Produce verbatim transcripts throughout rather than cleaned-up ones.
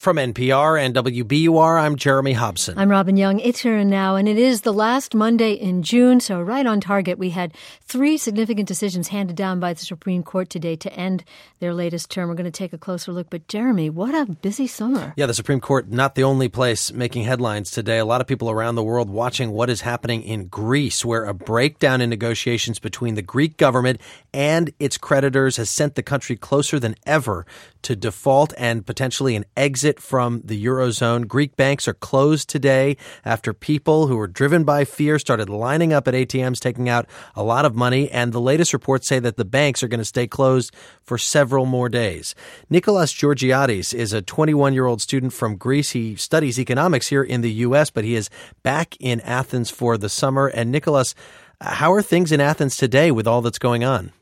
From N P R and W B U R, I'm Jeremy Hobson. I'm Robin Young. It's here now, and it is the last Monday in June, so right on target. We had three significant decisions handed down by the Supreme Court today to end their latest term. We're going to take a closer look. But Jeremy, what a busy summer. Yeah, the Supreme Court, not the only place making headlines today. A lot of people around the world watching what is happening in Greece, where a breakdown in negotiations between the Greek government and its creditors has sent the country closer than ever to default and potentially an exit from the Eurozone. Greek banks are closed today after people who were driven by fear started lining up at A T Ms, taking out a lot of money. And the latest reports say that the banks are going to stay closed for several more days. Nicholas Georgiadis is a twenty-one-year-old student from Greece. He studies economics here in the U S, but he is back in Athens for the summer. And Nicholas, how are things in Athens today with all that's going on?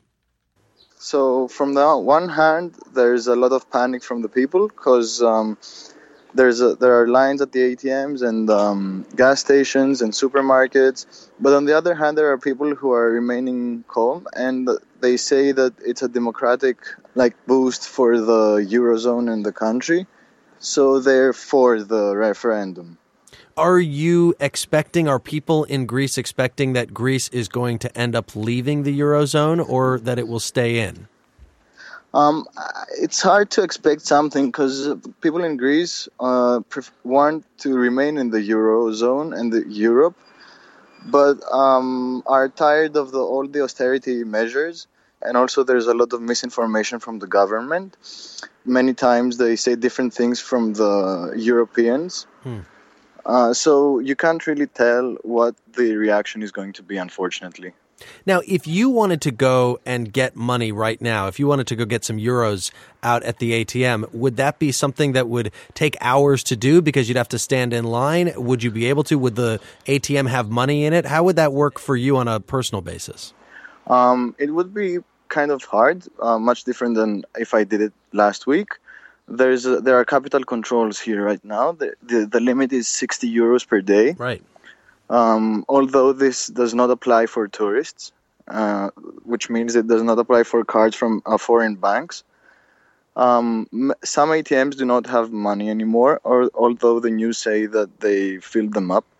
So from the one hand, there's a lot of panic from the people because um, there's a, there are lines at the A T Ms and um, gas stations and supermarkets. But on the other hand, there are people who are remaining calm, and they say that it's a democratic like boost for the Eurozone and the country. So they're for the referendum. Are you expecting, are people in Greece expecting that Greece is going to end up leaving the Eurozone or that it will stay in? Um, it's hard to expect something because people in Greece uh, pref- want to remain in the Eurozone and the Europe, but um, are tired of the, all the austerity measures. And also there's a lot of misinformation from the government. Many times they say different things from the Europeans. Hmm. Uh, so you can't really tell what the reaction is going to be, unfortunately. Now, if you wanted to go and get money right now, if you wanted to go get some euros out at the A T M, would that be something that would take hours to do because you'd have to stand in line? Would you be able to? Would the A T M have money in it? How would that work for you on a personal basis? Um, it would be kind of hard, uh, much different than if I did it last week. There's a, there are capital controls here right now. The, the the limit is sixty euros per day. Right. Um, although this does not apply for tourists, uh, which means it does not apply for cards from uh, foreign banks. Um, m- some A T Ms do not have money anymore, or although the news say that they filled them up.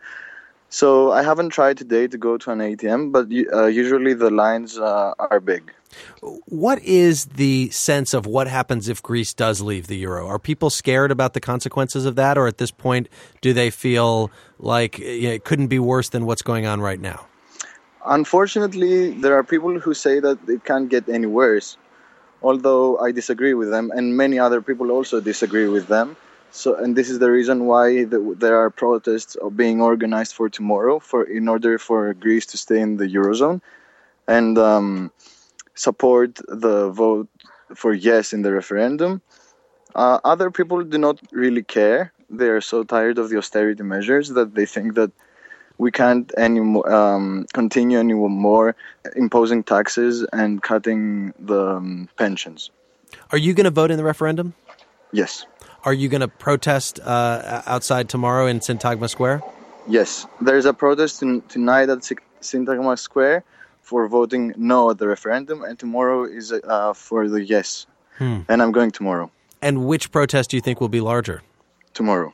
So I haven't tried today to go to an A T M, but uh, usually the lines uh, are big. What is the sense of what happens if Greece does leave the euro? Are people scared about the consequences of that, or at this point, do they feel like it couldn't be worse than what's going on right now? Unfortunately, there are people who say that it can't get any worse, although I disagree with them, and many other people also disagree with them. So, and this is the reason why the, there are protests being organized for tomorrow, for in order for Greece to stay in the Eurozone, and um, support the vote for yes in the referendum. Uh, other people do not really care. They are so tired of the austerity measures that they think that we can't anymore um, continue anymore imposing taxes and cutting the um, pensions. Are you going to vote in the referendum? Yes. Are you going to protest uh, outside tomorrow in Syntagma Square? Yes. There's a protest t- tonight at Syntagma Square for voting no at the referendum, and tomorrow is uh, for the yes. Hmm. And I'm going tomorrow. And which protest do you think will be larger? Tomorrow.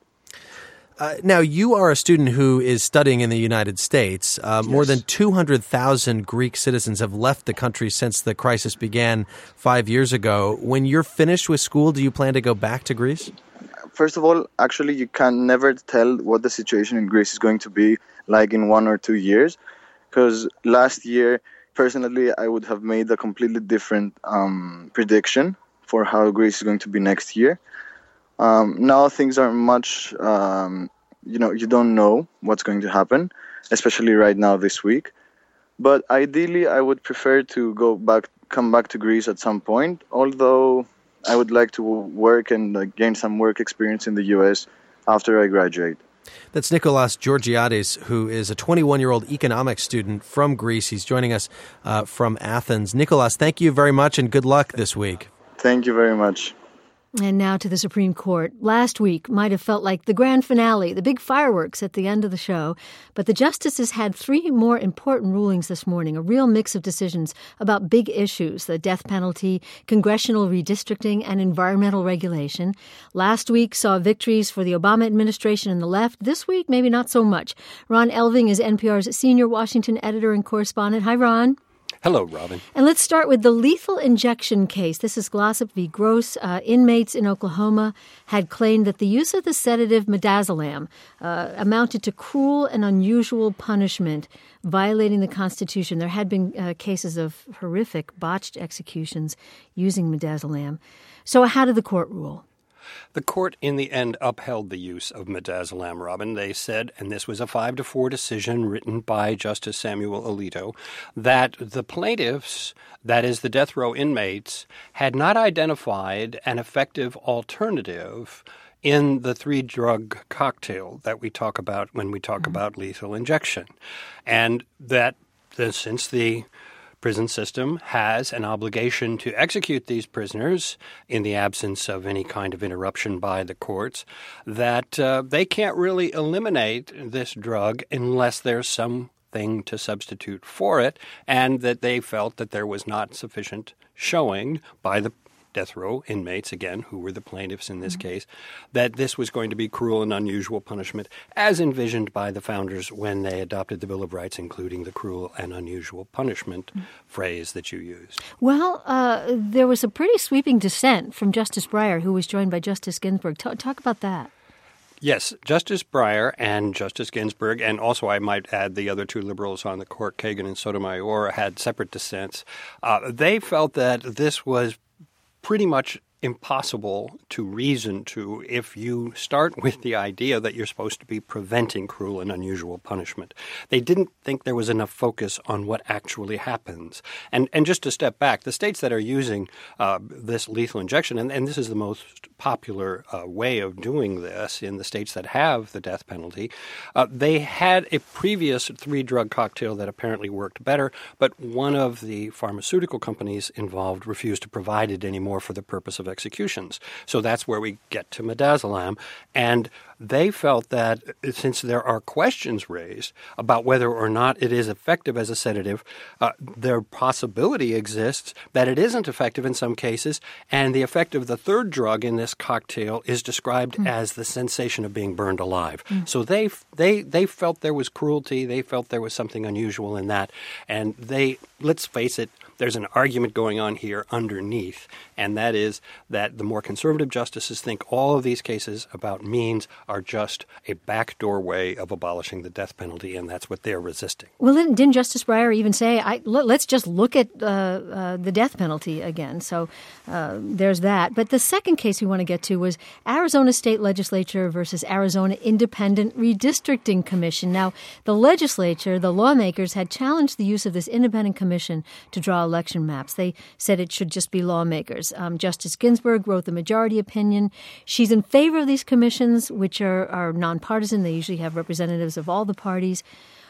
Uh, now, you are a student who is studying in the United States. Uh, yes. More than two hundred thousand Greek citizens have left the country since the crisis began five years ago. When you're finished with school, do you plan to go back to Greece? First of all, actually, you can never tell what the situation in Greece is going to be like in one or two years. Because last year, personally, I would have made a completely different um, prediction for how Greece is going to be next year. Um, now things are much, um, you know, you don't know what's going to happen, especially right now this week. But ideally, I would prefer to go back, come back to Greece at some point, although I would like to work and uh, gain some work experience in the U S after I graduate. That's Nicholas Georgiadis, who is a twenty-one-year-old economics student from Greece. He's joining us uh, from Athens. Nicholas, thank you very much and good luck this week. Thank you very much. And now to the Supreme Court. Last week might have felt like the grand finale, the big fireworks at the end of the show. But the justices had three more important rulings this morning, a real mix of decisions about big issues, the death penalty, congressional redistricting, and environmental regulation. Last week saw victories for the Obama administration and the left. This week, maybe not so much. Ron Elving is N P R's senior Washington editor and correspondent. Hi, Ron. Hello, Robin. And let's start with the lethal injection case. This is Glossop v. Gross. Uh, inmates in Oklahoma had claimed that the use of the sedative midazolam uh, amounted to cruel and unusual punishment, violating the Constitution. There had been uh, cases of horrific botched executions using midazolam. So how did the court rule? The court, in the end, upheld the use of midazolam, Robin. They said, and this was a five to four decision written by Justice Samuel Alito, that the plaintiffs, that is, the death row inmates, had not identified an effective alternative in the three-drug cocktail that we talk about when we talk mm-hmm. about lethal injection. And that, that since the prison system has an obligation to execute these prisoners in the absence of any kind of interruption by the courts, that uh, they can't really eliminate this drug unless there's something to substitute for it, and that they felt that there was not sufficient showing by the death row inmates, again, who were the plaintiffs in this mm-hmm. case, that this was going to be cruel and unusual punishment as envisioned by the founders when they adopted the Bill of Rights, including the cruel and unusual punishment mm-hmm. phrase that you used. Well, uh, there was a pretty sweeping dissent from Justice Breyer, who was joined by Justice Ginsburg. T- talk about that. Yes, Justice Breyer and Justice Ginsburg, and also I might add the other two liberals on the court, Kagan and Sotomayor, had separate dissents. Uh, they felt that this was pretty much impossible to reason to if you start with the idea that you're supposed to be preventing cruel and unusual punishment. They didn't think there was enough focus on what actually happens. And and just to step back, the states that are using uh, this lethal injection, and, and this is the most popular uh, way of doing this in the states that have the death penalty, uh, they had a previous three-drug cocktail that apparently worked better, but one of the pharmaceutical companies involved refused to provide it anymore for the purpose of executions. So that's where we get to midazolam. And they felt that since there are questions raised about whether or not it is effective as a sedative, uh, their possibility exists that it isn't effective in some cases, and the effect of the third drug in this cocktail is described mm. as the sensation of being burned alive. Mm. So they they they felt there was cruelty, they felt there was something unusual in that, and they, let's face it, there's an argument going on here underneath, and that is that the more conservative justices think all of these cases about means are just a backdoor way of abolishing the death penalty, and that's what they're resisting. Well, didn't Justice Breyer even say, I, let's just look at uh, uh, the death penalty again? So uh, there's that. But the second case we want to get to was Arizona State Legislature versus Arizona Independent Redistricting Commission. Now, the legislature, the lawmakers, had challenged the use of this independent commission to draw election maps. They said it should just be lawmakers. Um, Justice Ginsburg wrote the majority opinion. She's in favor of these commissions, which are, are nonpartisan. They usually have representatives of all the parties.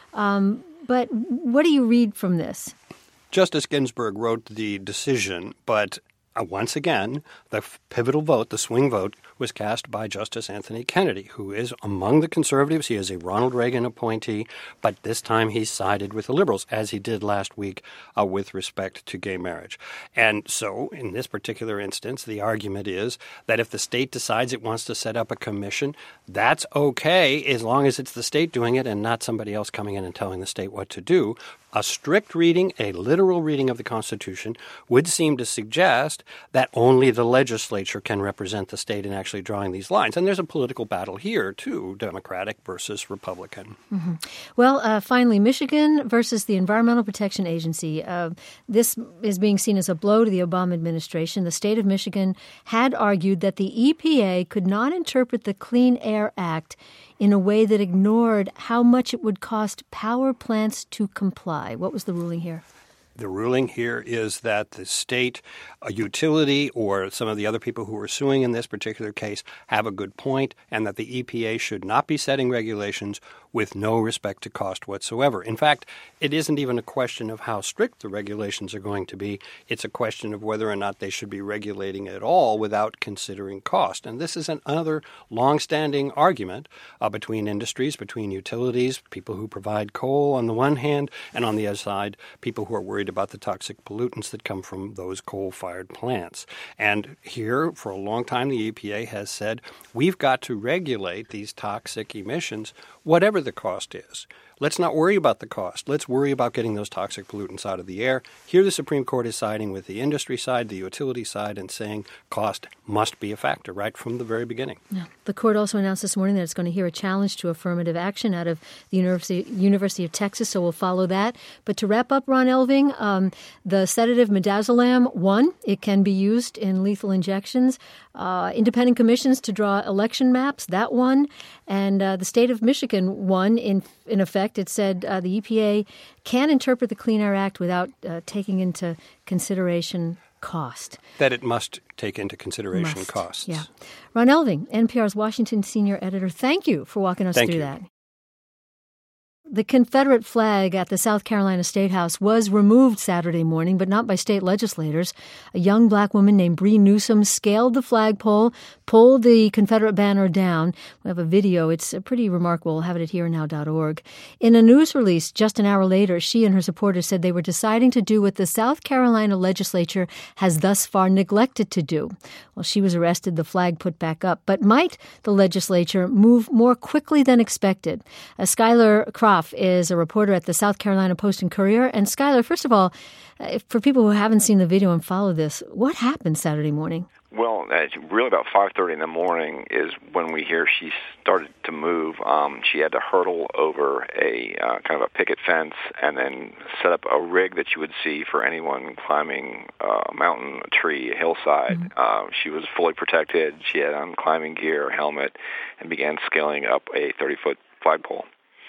Um, but what do you read from this? Justice Ginsburg wrote the decision, but uh, once again, the pivotal vote, the swing vote, was cast by Justice Anthony Kennedy, who is among the conservatives. He is a Ronald Reagan appointee, but this time he sided with the liberals, as he did last week uh, with respect to gay marriage. And so in this particular instance, the argument is that if the state decides it wants to set up a commission, that's okay as long as it's the state doing it and not somebody else coming in and telling the state what to do. A strict reading, a literal reading of the Constitution, would seem to suggest that only the legislature can represent the state in actually drawing these lines. And there's a political battle here, too, Democratic versus Republican. Mm-hmm. Well, uh, finally, Michigan versus the Environmental Protection Agency. Uh, this is being seen as a blow to the Obama administration. The state of Michigan had argued that the E P A could not interpret the Clean Air Act in a way that ignored how much it would cost power plants to comply. What was the ruling here? The ruling here is that the state, a utility, or some of the other people who are suing in this particular case have a good point, and that the E P A should not be setting regulations with no respect to cost whatsoever. In fact, it isn't even a question of how strict the regulations are going to be. It's a question of whether or not they should be regulating at all without considering cost. And this is another longstanding argument uh, between industries, between utilities, people who provide coal on the one hand, and on the other side, people who are worried about the toxic pollutants that come from those coal-fired plants. And here, for a long time, the E P A has said, we've got to regulate these toxic emissions, whatever the cost is. Let's not worry about the cost. Let's worry about getting those toxic pollutants out of the air. Here the Supreme Court is siding with the industry side, the utility side, and saying cost must be a factor right from the very beginning. Yeah. The court also announced this morning that it's going to hear a challenge to affirmative action out of the University, University of Texas, so we'll follow that. But to wrap up, Ron Elving, um, the sedative midazolam won. It can be used in lethal injections. Uh, independent commissions to draw election maps, that one. And uh, the state of Michigan won in in effect. It said uh, the E P A can interpret the Clean Air Act without uh, taking into consideration cost. That it must take into consideration must. costs. Yeah. Ron Elving, N P R's Washington senior editor, thank you for walking us Thank through you. that. The Confederate flag at the South Carolina State House was removed Saturday morning, but not by state legislators. A young black woman named Bree Newsom scaled the flagpole, pulled the Confederate banner down. We have a video. It's pretty remarkable. We'll have it at here now dot org. In a news release just an hour later, she and her supporters said they were deciding to do what the South Carolina legislature has thus far neglected to do. Well, she was arrested, the flag put back up. But might the legislature move more quickly than expected? Uh, Skylar Croft is a reporter at the South Carolina Post and Courier. And Skylar, first of all, uh, for people who haven't seen the video and follow this, what happened Saturday morning? Well, uh, really about five thirty in the morning is when we hear she started to move. Um, she had to hurdle over a uh, kind of a picket fence and then set up a rig that you would see for anyone climbing a mountain, a tree, a hillside. Mm-hmm. Uh, she was fully protected. She had on climbing gear, helmet, and began scaling up a thirty-foot flagpole.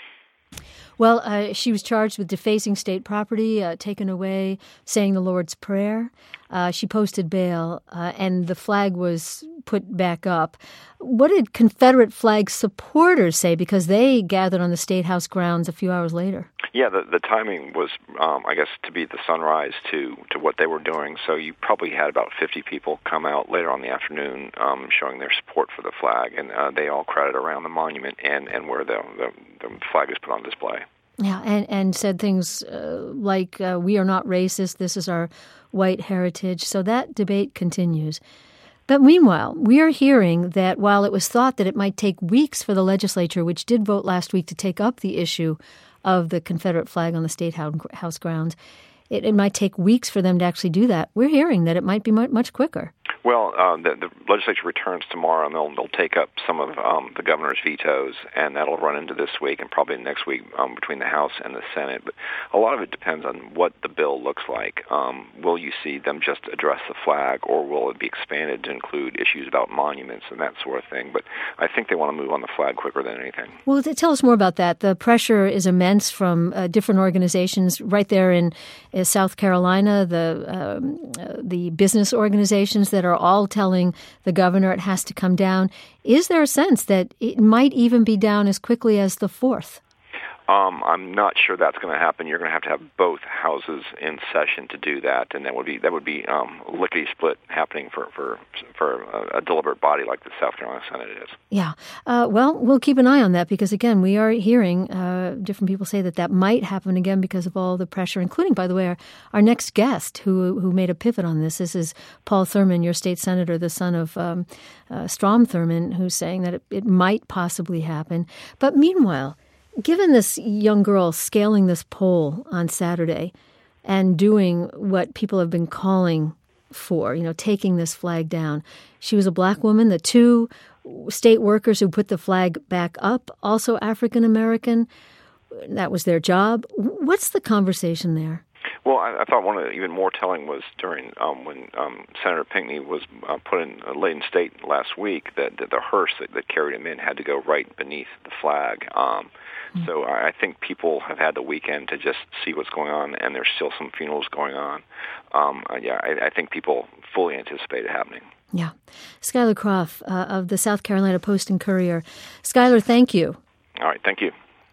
Well, uh, she was charged with defacing state property, uh, taken away, saying the Lord's Prayer. Uh, she posted bail, uh, and the flag was put back up. What did Confederate flag supporters say? Because they gathered on the State House grounds a few hours later. Yeah, the, the timing was, um, I guess, to be the sunrise to, to what they were doing. So you probably had about fifty people come out later on in the afternoon um, showing their support for the flag, and uh, they all crowded around the monument and, and where the, the, the flag is put on display. Yeah, and, and said things uh, like, uh, we are not racist, this is our white heritage. So that debate continues. But meanwhile, we are hearing that while it was thought that it might take weeks for the legislature, which did vote last week to take up the issue of the Confederate flag on the State House grounds, it, it might take weeks for them to actually do that. We're hearing that it might be much, much quicker. Well, uh, the, the legislature returns tomorrow, and they'll, they'll take up some of um, the governor's vetoes, and that'll run into this week and probably next week um, between the House and the Senate. But a lot of it depends on what the bill looks like. Um, will you see them just address the flag, or will it be expanded to include issues about monuments and that sort of thing? But I think they want to move on the flag quicker than anything. Well, tell us more about that. The pressure is immense from uh, different organizations right there in uh, South Carolina, the um, uh, the business organizations that are all telling the governor it has to come down. Is there a sense that it might even be down as quickly as the fourth? Um, I'm not sure that's going to happen. You're going to have to have both houses in session to do that, and that would be that would be um, lickety split happening for for for a, a deliberate body like the South Carolina Senate is. Yeah. Uh, well, we'll keep an eye on that because again, we are hearing uh, different people say that that might happen again because of all the pressure, including, by the way, our, our next guest who who made a pivot on this. This is Paul Thurmond, your state senator, the son of um, uh, Strom Thurmond, who's saying that it, it might possibly happen. But meanwhile, given this young girl scaling this pole on Saturday and doing what people have been calling for, you know, taking this flag down, she was a black woman. The two state workers who put the flag back up, also African American. That was their job. What's the conversation there? Well, I, I thought one of the even more telling was during um, when um, Senator Pinckney was uh, put in uh, laid in state last week that, that the hearse that, that carried him in had to go right beneath the flag. Um, mm-hmm. So I think people have had the weekend to just see what's going on, and there's still some funerals going on. Um, uh, yeah, I, I think people fully anticipate it happening. Yeah. Skylar Croft uh, of the South Carolina Post and Courier. Skylar, thank you. All right, thank you.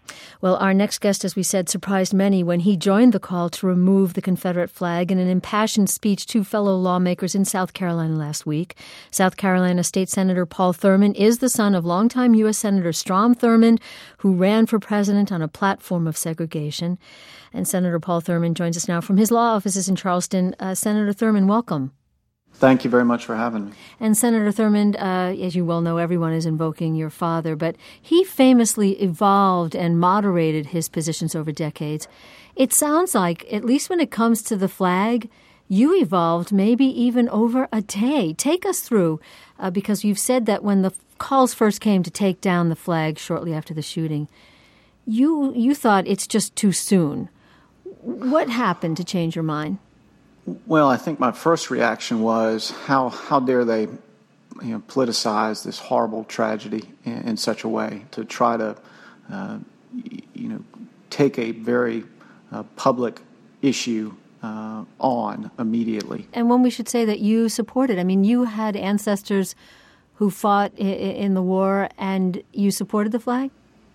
Well, our next guest, as we said, surprised many when he joined the call to remove the Confederate flag in an impassioned speech to fellow lawmakers in South Carolina last week. South Carolina State Senator Paul Thurmond is the son of longtime U S. Senator Strom Thurmond, who ran for president on a platform of segregation. And Senator Paul Thurmond joins us now from his law offices in Charleston. Uh, Senator Thurmond, welcome. Thank you very much for having me. And Senator Thurmond, uh, as you well know, everyone is invoking your father, but he famously evolved and moderated his positions over decades. It sounds like, at least when it comes to the flag, you evolved maybe even over a day. Take us through, uh, because you've said that when the calls first came to take down the flag shortly after the shooting, you you thought it's just too soon. What happened to change your mind? Well, I think my first reaction was, how how dare they, you know, politicize this horrible tragedy in, in such a way, to try to, uh, you know, take a very uh, public issue uh, on immediately. And when we should say that you supported, I mean, you had ancestors who fought i- in the war, and you supported the flag?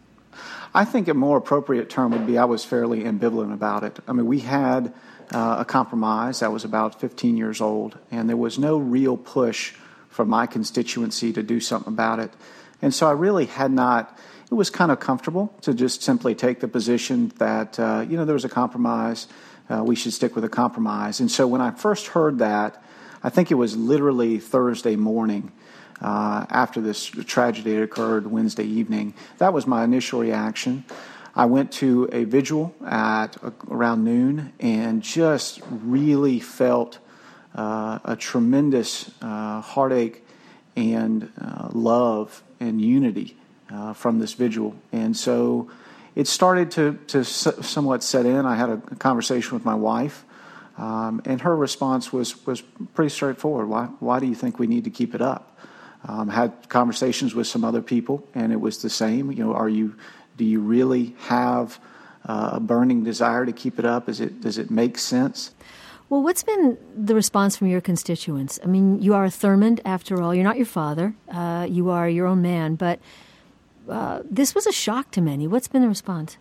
I think a more appropriate term would be I was fairly ambivalent about it. I mean, we had uh, a compromise that was about fifteen years old, and there was no real push from my constituency to do something about it. And so I really had not, it was kind of comfortable to just simply take the position that, uh, you know, there was a compromise, uh, we should stick with a compromise. And so when I first heard that, I think it was literally Thursday morning, Uh, after this tragedy had occurred Wednesday evening. That was my initial reaction. I went to a vigil at uh, around noon and just really felt uh, a tremendous uh, heartache and uh, love and unity uh, from this vigil. And so it started to, to s- somewhat set in. I had a conversation with my wife, um, and her response was, was pretty straightforward. Why, why do you think we need to keep it up? Um, had conversations with some other people, and it was the same. You know, are you? Do you really have uh, a burning desire to keep it up? Is it? Does it make sense? Well, what's been the response from your constituents? I mean, you are a Thurmond, after all. You're not your father. Uh, you are your own man. But uh, this was a shock to many. What's been the response?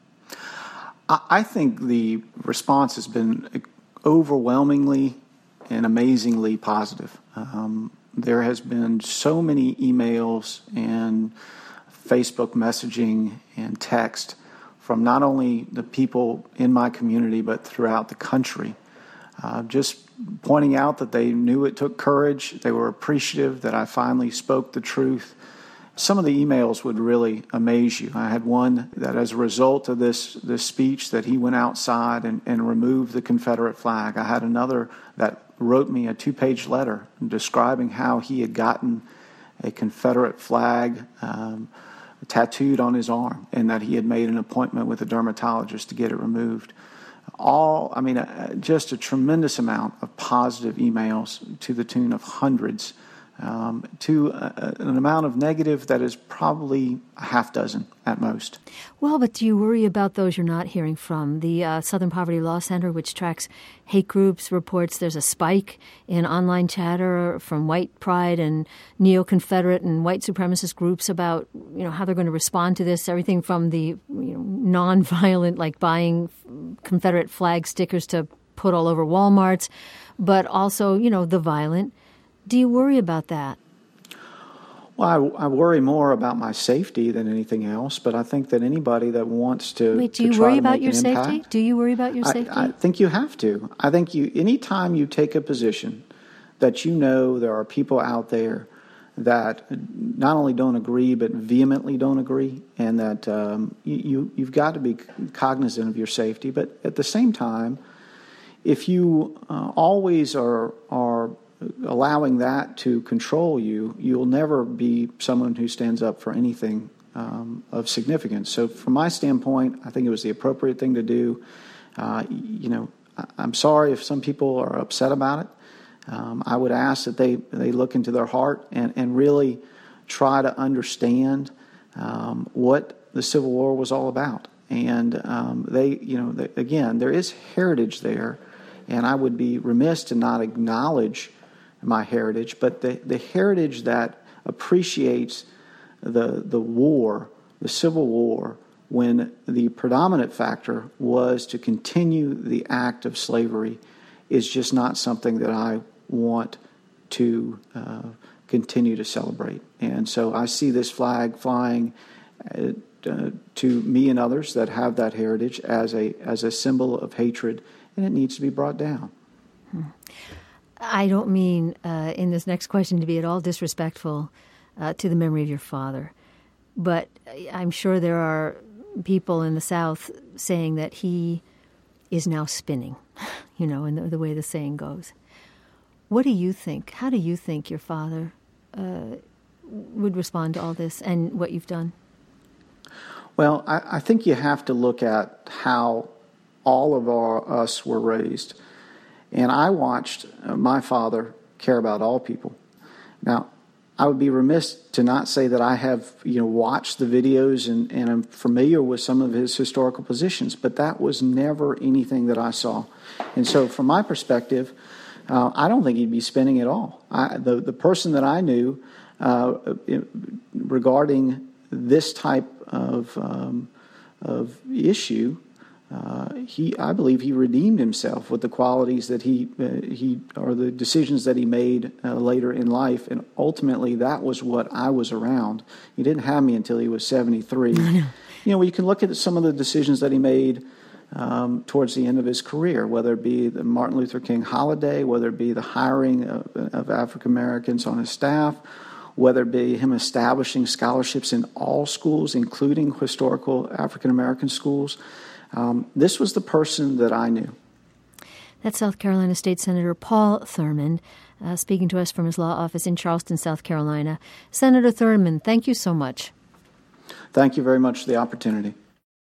I think the response has been overwhelmingly and amazingly positive. Um, There has been so many emails and Facebook messaging and text from not only the people in my community, but throughout the country, uh, just pointing out that they knew it took courage. They were appreciative that I finally spoke the truth. Some of the emails would really amaze you. I had one that, as a result of this, this speech, that he went outside and, and removed the Confederate flag. I had another that wrote me a two-page letter describing how he had gotten a Confederate flag um, tattooed on his arm, and that he had made an appointment with a dermatologist to get it removed. All, I mean, uh, just a tremendous amount of positive emails to the tune of hundreds, um, to a, an amount of negative that is probably a half dozen at most. Well, but do you worry about those you're not hearing from? The uh, Southern Poverty Law Center, which tracks hate groups, reports there's a spike in online chatter from white pride and neo-Confederate and white supremacist groups about, you know, how they're going to respond to this. Everything from the, you know, non-violent, like buying Confederate flag stickers to put all over Walmarts, but also, you know, the violent. Do you worry about that? Well, I, I worry more about my safety than anything else, but I think that anybody that wants to Wait, do to you try worry to about make your an safety? impact, Do you worry about your safety? I, I think you have to. I think you, anytime you take a position that you know there are people out there that not only don't agree, but vehemently don't agree, and that um, you, you, you've got to be cognizant of your safety. But at the same time, if you uh, always are are allowing that to control you, you'll never be someone who stands up for anything um, of significance. So from my standpoint, I think it was the appropriate thing to do. Uh, you know, I, I'm sorry if some people are upset about it. Um, I would ask that they, they look into their heart and, and really try to understand um, what the Civil War was all about. And um, they, you know, they, again, there is heritage there, and I would be remiss to not acknowledge my heritage, but the, the heritage that appreciates the the war, the Civil War, when the predominant factor was to continue the act of slavery is just not something that I want to uh, continue to celebrate. And so I see this flag flying uh, uh, to me and others that have that heritage as a as a symbol of hatred, and it needs to be brought down. Hmm. I don't mean uh, in this next question to be at all disrespectful uh, to the memory of your father, but I'm sure there are people in the South saying that he is now spinning, you know, in the, the way the saying goes. What do you think? How do you think your father uh, would respond to all this and what you've done? Well, I, I think you have to look at how all of our, us were raised. And I watched uh, my father care about all people. Now, I would be remiss to not say that I have, you know, watched the videos and, and I'm familiar with some of his historical positions, but that was never anything that I saw. And so from my perspective, uh, I don't think he'd be spinning at all. I, the, the person that I knew uh, regarding this type of, um, of issue, Uh, he, I believe, he redeemed himself with the qualities that he, uh, he, or the decisions that he made uh, later in life, and ultimately that was what I was around. He didn't have me until he was seventy-three. You know, you can look at some of the decisions that he made um, towards the end of his career, whether it be the Martin Luther King holiday, whether it be the hiring of, of African Americans on his staff, whether it be him establishing scholarships in all schools, including historical African American schools. Um, this was the person that I knew. That's South Carolina State Senator Paul Thurmond, uh, speaking to us from his law office in Charleston, South Carolina. Senator Thurmond, thank you so much. Thank you very much for the opportunity.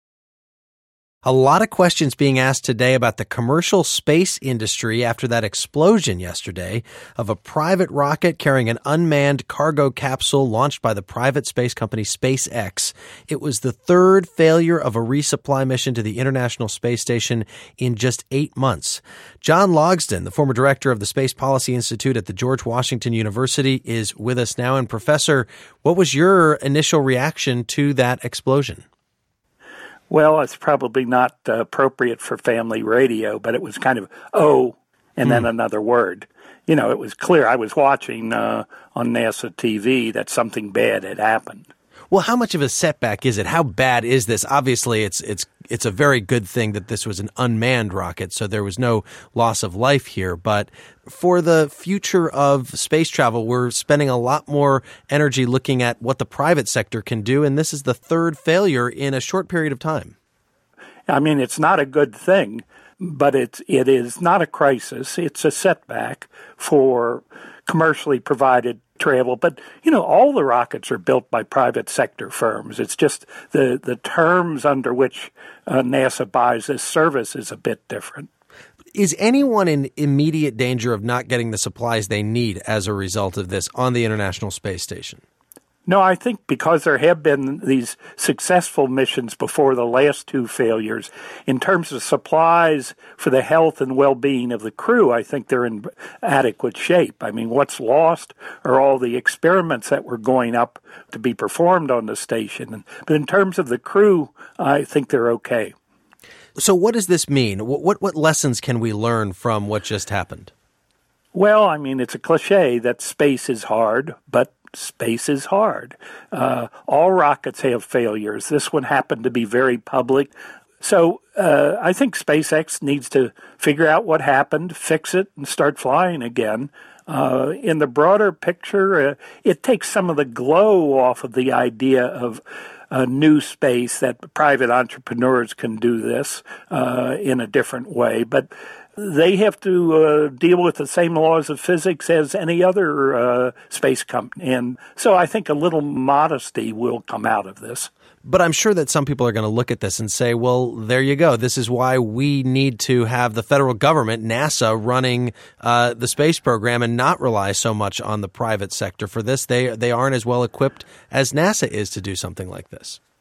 A lot of questions being asked today about the commercial space industry after that explosion yesterday of a private rocket carrying an unmanned cargo capsule launched by the private space company SpaceX. It was the third failure of a resupply mission to the International Space Station in just eight months. John Logsdon, the former director of the Space Policy Institute at the George Washington University, is with us now. And Professor, what was your initial reaction to that explosion? Well, it's probably not uh, appropriate for family radio, but it was kind of, oh, and then mm. another word. You know, it was clear. I was watching uh, on NASA T V that something bad had happened. Well, how much of a setback is it? How bad is this? Obviously, it's it's it's a very good thing that this was an unmanned rocket, so there was no loss of life here. But for the future of space travel, we're spending a lot more energy looking at what the private sector can do, and this is the third failure in a short period of time. I mean, it's not a good thing, but it's, it is not a crisis. It's a setback for commercially provided travel. But, you know, all the rockets are built by private sector firms. It's just the, the terms under which uh, NASA buys this service is a bit different. Is anyone in immediate danger of not getting the supplies they need as a result of this on the International Space Station? No, I think because there have been these successful missions before the last two failures, in terms of supplies for the health and well-being of the crew, I think they're in adequate shape. I mean, what's lost are all the experiments that were going up to be performed on the station. But in terms of the crew, I think they're okay. So what does this mean? What, what, what lessons can we learn from what just happened? Well, I mean, it's a cliche that space is hard, but space is hard. Uh, all rockets have failures. This one happened to be very public. So uh, I think SpaceX needs to figure out what happened, fix it, and start flying again. Uh, in the broader picture, uh, it takes some of the glow off of the idea of a new space, that private entrepreneurs can do this uh, in a different way. But they have to uh, deal with the same laws of physics as any other uh, space company. And so I think a little modesty will come out of this. But I'm sure that some people are going to look at this and say, well, there you go. This is why we need to have the federal government, NASA, running uh, the space program and not rely so much on the private sector for this. They they aren't as well equipped as NASA is to do something like this.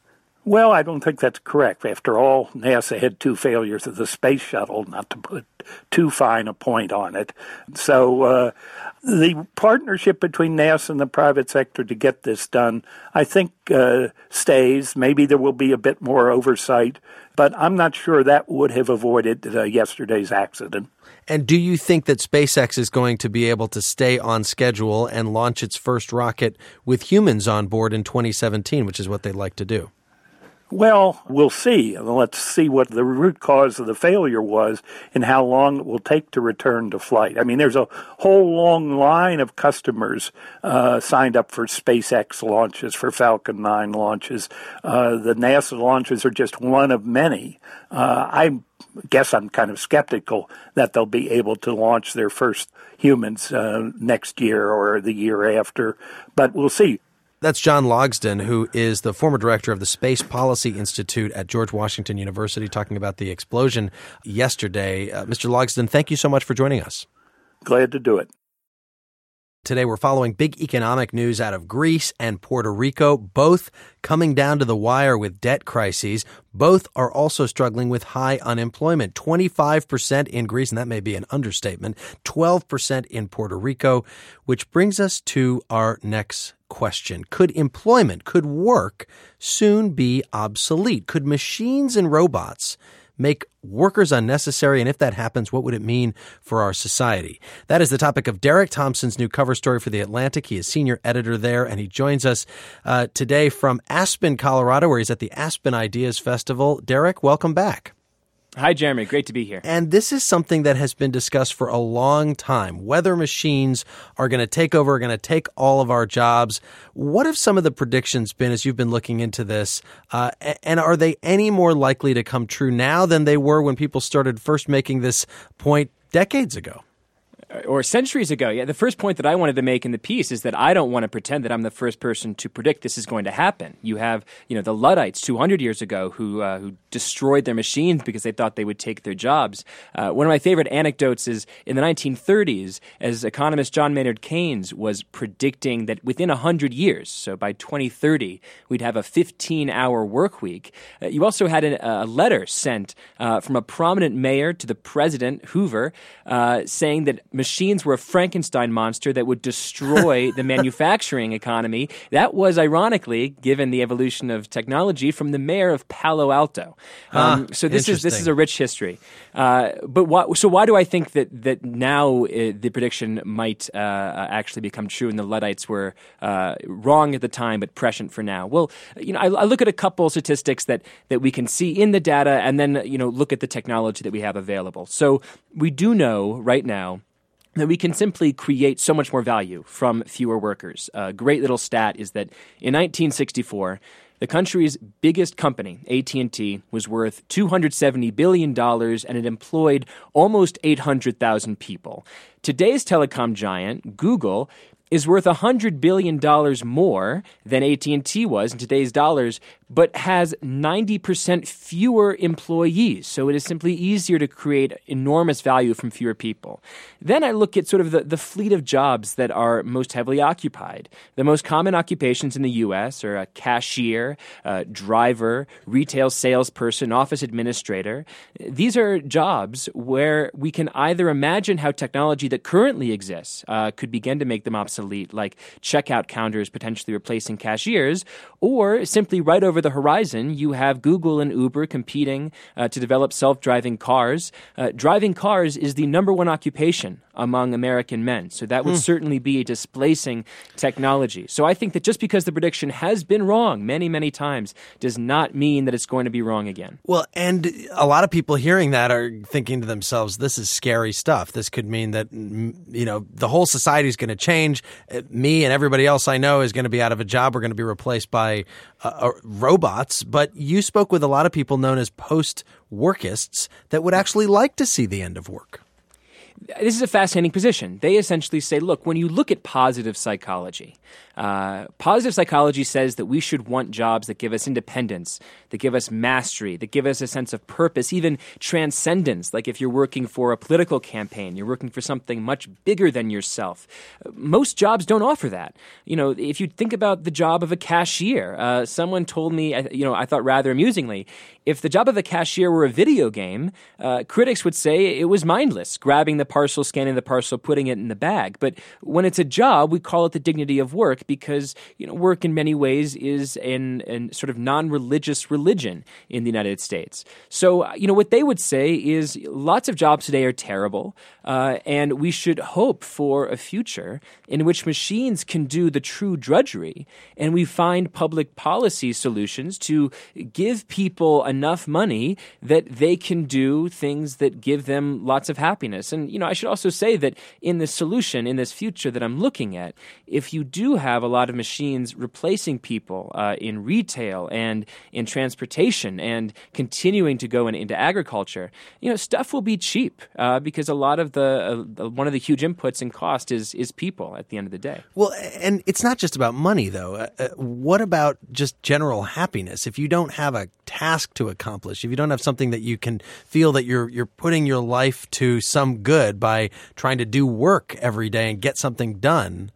Well, I don't think that's correct. After all, NASA had two failures of the space shuttle, not to put too fine a point on it. So uh, the partnership between NASA and the private sector to get this done, I think, uh, stays. Maybe there will be a bit more oversight, but I'm not sure that would have avoided uh, yesterday's accident. And do you think that SpaceX is going to be able to stay on schedule and launch its first rocket with humans on board in twenty seventeen, which is what they'd like to do? Well, we'll see. Let's see what the root cause of the failure was and how long it will take to return to flight. I mean, there's a whole long line of customers uh, signed up for SpaceX launches, for Falcon nine launches. Uh, the NASA launches are just one of many. Uh, I guess I'm kind of skeptical that they'll be able to launch their first humans uh, next year or the year after, but we'll see. That's John Logsdon, who is the former director of the Space Policy Institute at George Washington University, talking about the explosion yesterday. Uh, Mister Logsdon, thank you so much for joining us. Glad to do it. Today, we're following big economic news out of Greece and Puerto Rico, both coming down to the wire with debt crises. Both are also struggling with high unemployment, twenty-five percent in Greece, and that may be an understatement, twelve percent in Puerto Rico, which brings us to our next question. Could employment, could work soon be obsolete? Could machines and robots make workers unnecessary? And if that happens, what would it mean for our society? That is the topic of Derek Thompson's new cover story for The Atlantic. He is senior editor there, and he joins us uh, today from Aspen, Colorado, where he's at the Aspen Ideas Festival. Derek, welcome back. Hi, Jeremy. Great to be here. And this is something that has been discussed for a long time, whether machines are going to take over, are going to take all of our jobs. What have some of the predictions been as you've been looking into this? Uh, and are they any more likely to come true now than they were when people started first making this point decades ago? Or centuries ago. Yeah, the first point that I wanted to make in the piece is that I don't want to pretend that I'm the first person to predict this is going to happen. You have, you know, the Luddites two hundred years ago who uh, who destroyed their machines because they thought they would take their jobs. Uh, one of my favorite anecdotes is in the nineteen thirties, as economist John Maynard Keynes was predicting that within one hundred years, so by twenty thirty, we'd have a fifteen-hour work week. Uh, you also had a, a letter sent uh, from a prominent mayor to the president, Hoover, uh, saying that machines were a Frankenstein monster that would destroy the manufacturing economy. That was, ironically, given the evolution of technology, from the mayor of Palo Alto. Um, ah, so this is this is a rich history. Uh, but why, so why do I think that that now uh, the prediction might uh, actually become true, and the Luddites were uh, wrong at the time but prescient for now? Well, you know, I, I look at a couple statistics that that we can see in the data, and then you know look at the technology that we have available. So we do know right now that we can simply create so much more value from fewer workers. A great little stat is that in nineteen sixty-four, the country's biggest company, A T and T, was worth two hundred seventy billion dollars, and it employed almost eight hundred thousand people. Today's telecom giant, Google, is worth one hundred billion dollars more than A T and T was in today's dollars, but has ninety percent fewer employees. So it is simply easier to create enormous value from fewer people. Then I look at sort of the, the fleet of jobs that are most heavily occupied. The most common occupations in the U S are a cashier, a driver, retail salesperson, office administrator. These are jobs where we can either imagine how technology that currently exists uh, could begin to make them obsolete, like checkout counters potentially replacing cashiers, or simply right over the horizon, you have Google and Uber competing uh, to develop self-driving cars. Uh, driving cars is the number one occupation among American men. So that would hmm. certainly be a displacing technology. So I think that just because the prediction has been wrong many, many times does not mean that it's going to be wrong again. Well, and a lot of people hearing that are thinking to themselves, this is scary stuff. This could mean that, you know, the whole society is going to change. Me and everybody else I know is going to be out of a job. We're going to be replaced by uh, robots. But you spoke with a lot of people known as post-workists that would actually like to see the end of work. This is a fascinating position. They essentially say, look, when you look at positive psychology, Uh, positive psychology says that we should want jobs that give us independence, that give us mastery, that give us a sense of purpose, even transcendence. Like if you're working for a political campaign, you're working for something much bigger than yourself. Most jobs don't offer that. You know, if you think about the job of a cashier, uh, someone told me, you know, I thought rather amusingly, if the job of a cashier were a video game, uh, critics would say it was mindless, grabbing the parcel, scanning the parcel, putting it in the bag. But when it's a job, we call it the dignity of work because, you know, work in many ways is an, an sort of non-religious religion in the United States. So, you know, what they would say is lots of jobs today are terrible, uh, and we should hope for a future in which machines can do the true drudgery, and we find public policy solutions to give people enough money that they can do things that give them lots of happiness. And, you know, I should also say that in this solution, in this future that I'm looking at, if you do have a lot of machines replacing people uh, in retail and in transportation and continuing to go in, into agriculture, you know, stuff will be cheap uh, because a lot of the uh, one of the huge inputs in cost is is people at the end of the day. Well, and it's not just about money, though. Uh, what about just general happiness? If you don't have a task to accomplish, if you don't have something that you can feel that you're you're putting your life to some good by trying to do work every day and get something done,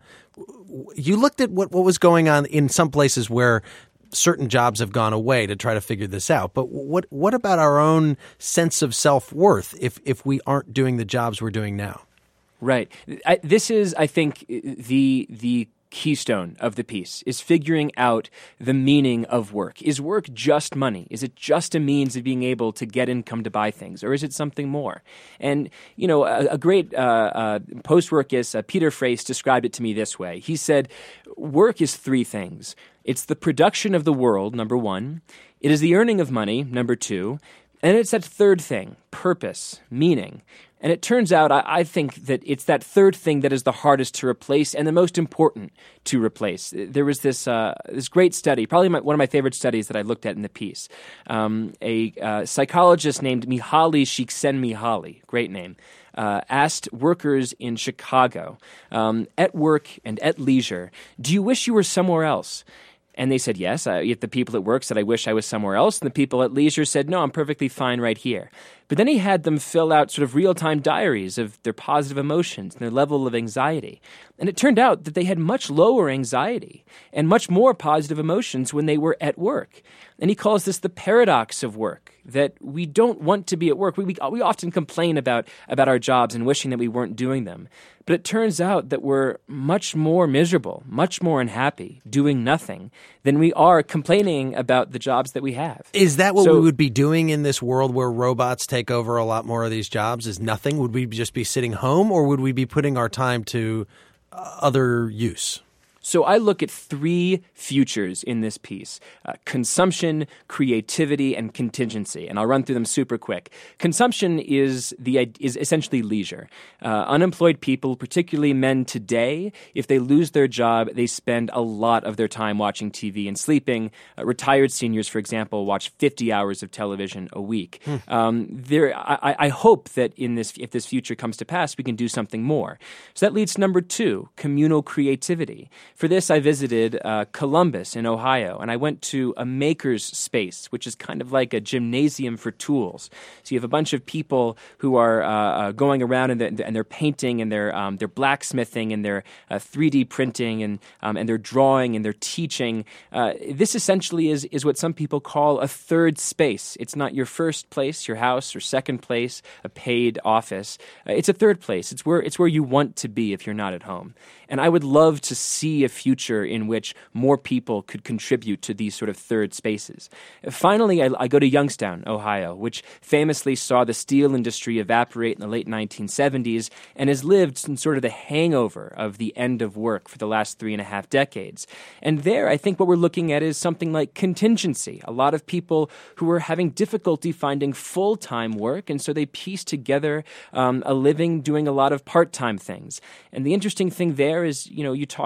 you looked at what, what was going on in some places where certain jobs have gone away to try to figure this out. But what what about our own sense of self-worth if if we aren't doing the jobs we're doing now? Right. I, this is, I think, the the keystone of the piece is figuring out the meaning of work. Is work just money? Is it just a means of being able to get income to buy things? Or is it something more? And, you know, a, a great uh, uh, post-workist, uh, Peter Frase, described it to me this way. He said, work is three things. It's the production of the world, number one. It is the earning of money, number two. And it's that third thing, purpose, meaning. And it turns out, I, I think that it's that third thing that is the hardest to replace and the most important to replace. There was this uh, this great study, probably my, one of my favorite studies that I looked at in the piece. Um, a uh, psychologist named Mihaly Csikszentmihalyi, great name, uh, asked workers in Chicago, um, at work and at leisure, do you wish you were somewhere else? And they said yes. I, the people at work said, I wish I was somewhere else. And the people at leisure said, no, I'm perfectly fine right here. But then he had them fill out sort of real-time diaries of their positive emotions and their level of anxiety. And it turned out that they had much lower anxiety and much more positive emotions when they were at work. And he calls this the paradox of work, that we don't want to be at work. We, we, we often complain about, about our jobs and wishing that we weren't doing them. But it turns out that we're much more miserable, much more unhappy doing nothing than we are complaining about the jobs that we have. Is that what so, we would be doing in this world where robots take over a lot more of these jobs? Is nothing? Would we just be sitting home, or would we be putting our time to uh, other use? So I look at three futures in this piece, uh, consumption, creativity, and contingency. And I'll run through them super quick. Consumption is the is essentially leisure. Uh, unemployed people, particularly men today, if they lose their job, they spend a lot of their time watching T V and sleeping. Uh, retired seniors, for example, watch fifty hours of television a week. Hmm. Um, there, I, I hope that in this, if this future comes to pass, we can do something more. So that leads to number two, communal creativity. For this, I visited uh, Columbus in Ohio, and I went to a maker's space, which is kind of like a gymnasium for tools. So you have a bunch of people who are uh, uh, going around and they're, and they're painting and they're um, they're blacksmithing and they're uh, three D printing and um, and they're drawing and they're teaching. Uh, this essentially is is what some people call a third space. It's not your first place, your house, or second place, a paid office. Uh, it's a third place. It's where it's where you want to be if you're not at home. And I would love to see a future in which more people could contribute to these sort of third spaces. Finally, I, I go to Youngstown, Ohio, which famously saw the steel industry evaporate in the late nineteen seventies and has lived in sort of the hangover of the end of work for the last three and a half decades. And there, I think what we're looking at is something like contingency. A lot of people who are having difficulty finding full-time work, and so they piece together um, a living doing a lot of part-time things. And the interesting thing there is, you know, you talked about the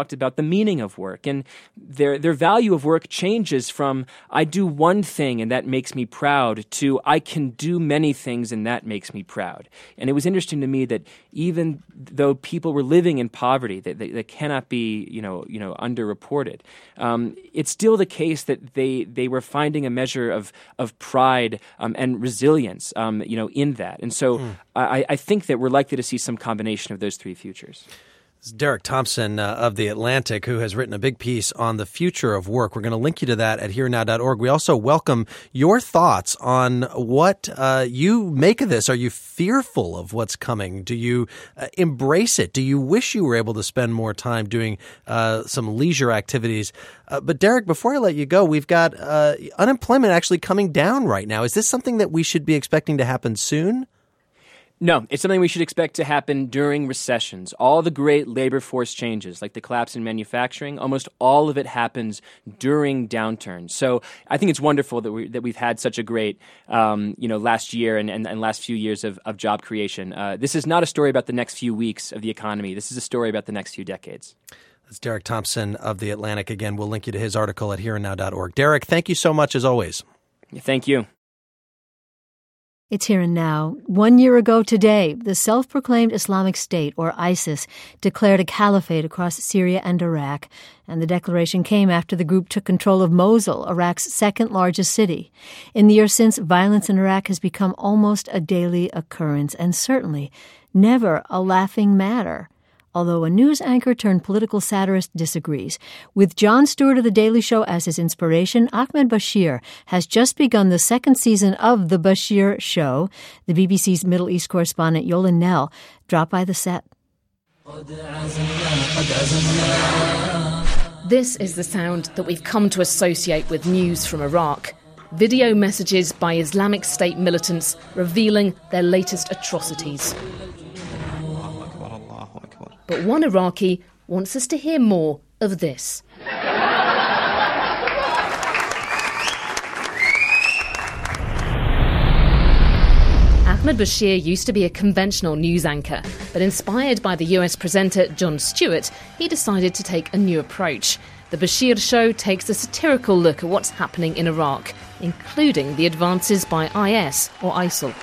meaning of work. And their their value of work changes from I do one thing and that makes me proud to I can do many things and that makes me proud. And it was interesting to me that even though people were living in poverty that, that, that cannot be, you know, you know, underreported, um, it's still the case that they they were finding a measure of of pride um, and resilience, um, you know, in that. And so mm. I, I think that we're likely to see some combination of those three futures. It's Derek Thompson uh, of The Atlantic, who has written a big piece on the future of work. We're going to link you to that at here now dot org. We also welcome your thoughts on what uh, you make of this. Are you fearful of what's coming? Do you uh, embrace it? Do you wish you were able to spend more time doing uh, some leisure activities? Uh, but Derek, before I let you go, we've got uh, unemployment actually coming down right now. Is this something that we should be expecting to happen soon? No, it's something we should expect to happen during recessions. All the great labor force changes, like the collapse in manufacturing, almost all of it happens during downturns. So I think it's wonderful that we that we've had such a great, um, you know, last year and, and, and last few years of, of job creation. Uh, this is not a story about the next few weeks of the economy. This is a story about the next few decades. That's Derek Thompson of The Atlantic. Again, we'll link you to his article at here now dot org. Derek, thank you so much as always. Thank you. It's here and now. One year ago today, the self-proclaimed Islamic State, or ISIS, declared a caliphate across Syria and Iraq, and the declaration came after the group took control of Mosul, Iraq's second-largest city. In the years since, violence in Iraq has become almost a daily occurrence, and certainly never a laughing matter. Although a news anchor turned political satirist disagrees. With Jon Stewart of The Daily Show as his inspiration, Ahmed Bashir has just begun the second season of The Bashir Show. The B B C's Middle East correspondent Yolan Nell dropped by the set. This is the sound that we've come to associate with news from Iraq. Video messages by Islamic State militants revealing their latest atrocities. But one Iraqi wants us to hear more of this. Ahmed Bashir used to be a conventional news anchor, but inspired by the U S presenter Jon Stewart, he decided to take a new approach. The Bashir Show takes a satirical look at what's happening in Iraq, including the advances by I S or ISIL.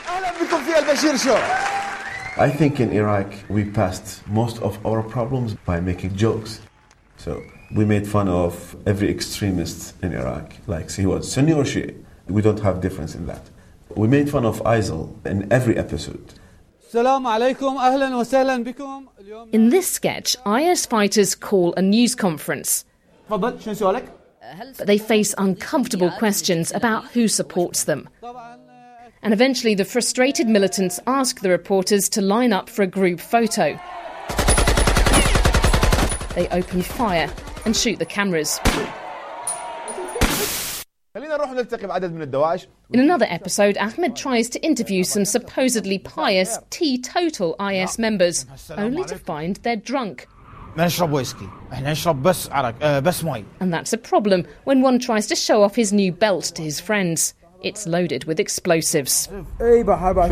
I think in Iraq we passed most of our problems by making jokes. So we made fun of every extremist in Iraq, like he was Sunni or Shia. We don't have difference in that. We made fun of ISIL in every episode. In this sketch, I S fighters call a news conference. But they face uncomfortable questions about who supports them. And eventually the frustrated militants ask the reporters to line up for a group photo. They open fire and shoot the cameras. In another episode, Ahmed tries to interview some supposedly pious, teetotal I S members, only to find they're drunk. And that's a problem when one tries to show off his new belt to his friends. It's loaded with explosives. A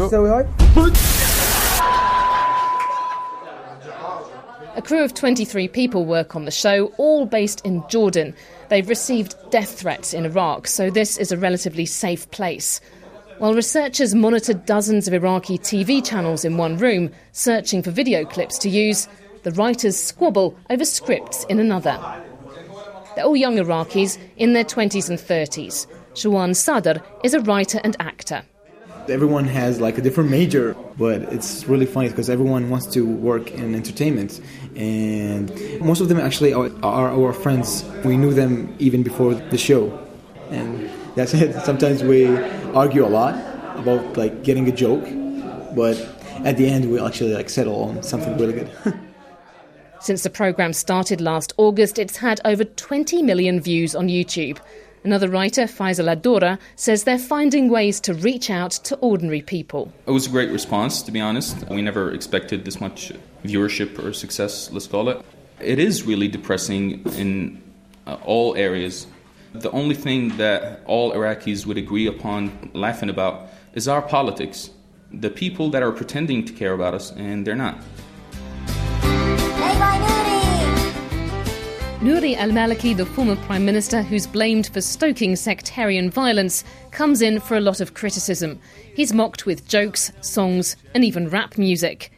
crew of twenty-three people work on the show, all based in Jordan. They've received death threats in Iraq, so this is a relatively safe place. While researchers monitor dozens of Iraqi T V channels in one room, searching for video clips to use, the writers squabble over scripts in another. They're all young Iraqis in their twenties and thirties. Shawan Sadr is a writer and actor. Everyone has like a different major, but it's really funny because everyone wants to work in entertainment. And most of them actually are, are our friends. We knew them even before the show. And that's it. Sometimes we argue a lot about like getting a joke, but at the end we actually like settle on something really good. Since the programme started last August, it's had over twenty million views on YouTube. Another writer, Faisal Adora, says they're finding ways to reach out to ordinary people. It was a great response, to be honest. We never expected this much viewership or success, let's call it. It is really depressing in uh, all areas. The only thing that all Iraqis would agree upon laughing about is our politics. The people that are pretending to care about us, and they're not. Nouri al-Maliki, the former Prime Minister who's blamed for stoking sectarian violence, comes in for a lot of criticism. He's mocked with jokes, songs and even rap music.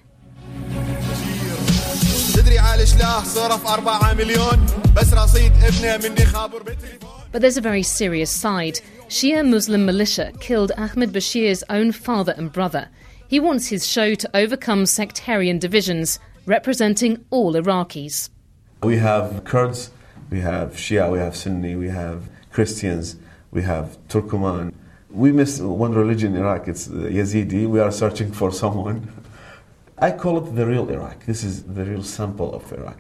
But there's a very serious side. Shia Muslim militia killed Ahmed Bashir's own father and brother. He wants his show to overcome sectarian divisions, representing all Iraqis. We have Kurds, we have Shia, we have Sunni, we have Christians, we have Turkoman. We miss one religion in Iraq, it's Yazidi. We are searching for someone. I call it the real Iraq. This is the real sample of Iraq.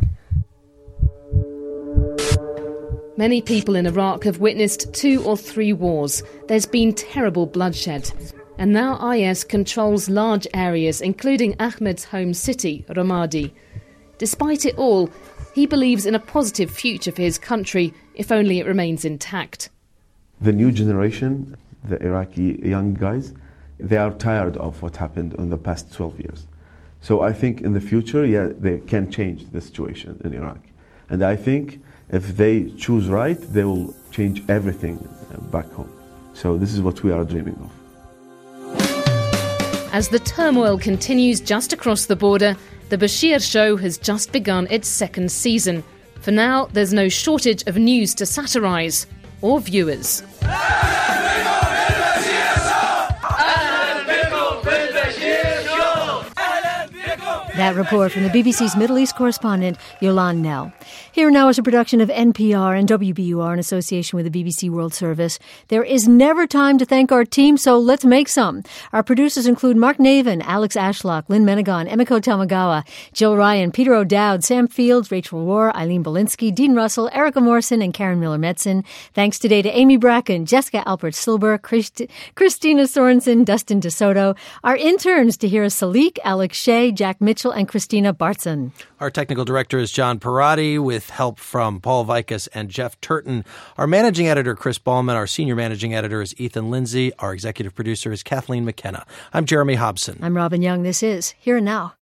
Many people in Iraq have witnessed two or three wars. There's been terrible bloodshed. And now I S controls large areas, including Ahmed's home city, Ramadi. Despite it all, he believes in a positive future for his country, if only it remains intact. The new generation, the Iraqi young guys, they are tired of what happened in the past twelve years. So I think in the future, yeah, they can change the situation in Iraq. And I think if they choose right, they will change everything back home. So this is what we are dreaming of. As the turmoil continues just across the border, the Bashir Show has just begun its second season. For now, there's no shortage of news to satirise or viewers. That report from the B B C's Middle East correspondent, Yolande Knell. Here Now is a production of N P R and W B U R in association with the B B C World Service. There is never time to thank our team, so let's make some. Our producers include Mark Navin, Alex Ashlock, Lynn Menegon, Emiko Tamagawa, Jill Ryan, Peter O'Dowd, Sam Fields, Rachel Rohr, Eileen Belinsky, Dean Russell, Erica Morrison, and Karen Miller-Metzen. Thanks today to Amy Bracken, Jessica Alpert-Silber, Christ- Christina Sorensen, Dustin DeSoto. Our interns to hear Salik, Alex Shea, Jack Mitchell, and Christina Bartson. Our technical director is John Parati, with help from Paul Vikas and Jeff Turton. Our managing editor, Chris Ballman. Our senior managing editor is Ethan Lindsay. Our executive producer is Kathleen McKenna. I'm Jeremy Hobson. I'm Robin Young. This is Here and Now.